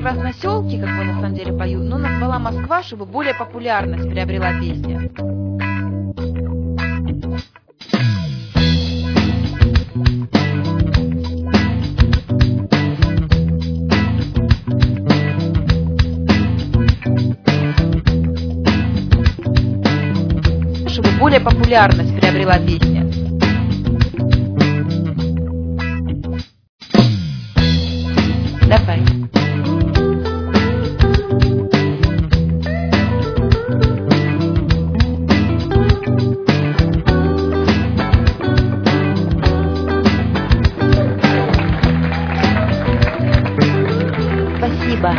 про красносёлки, как вы на самом деле пою, но назвала Москва, чтобы более популярность приобрела песня. Чтобы более популярность приобрела песня. Давай. Спасибо.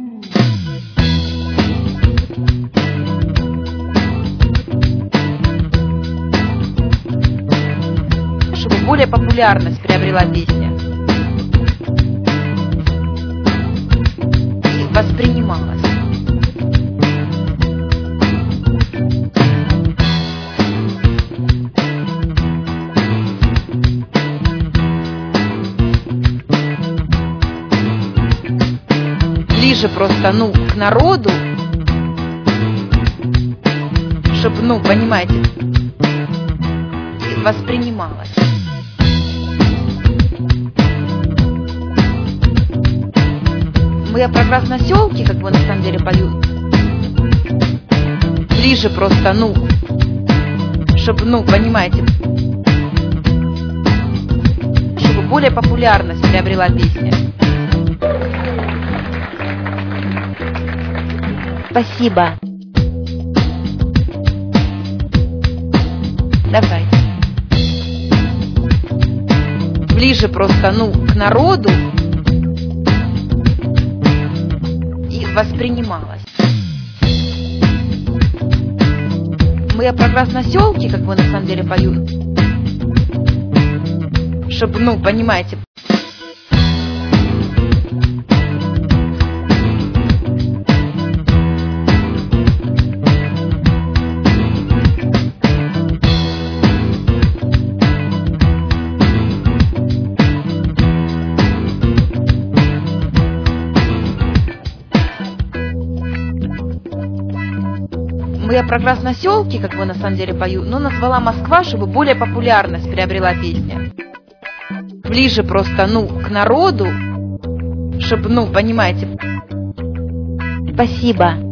Чтобы более популярность приобрела песня. И воспринималась. Ближе просто, к народу, чтобы, понимаете, воспринималось. Я про красносёлки, как бы на самом деле пою. Ближе просто, чтобы, понимаете, чтобы более популярность приобрела песня. Спасибо. Давай. Ближе просто, к народу и воспринималось. Я про красносёлки, как бы на самом деле пою, чтобы, понимаете. Я про красносёлки, как бы на самом деле пою, но назвала Москва, чтобы более популярность приобрела песня. Ближе просто, к народу, чтобы, понимаете. Спасибо.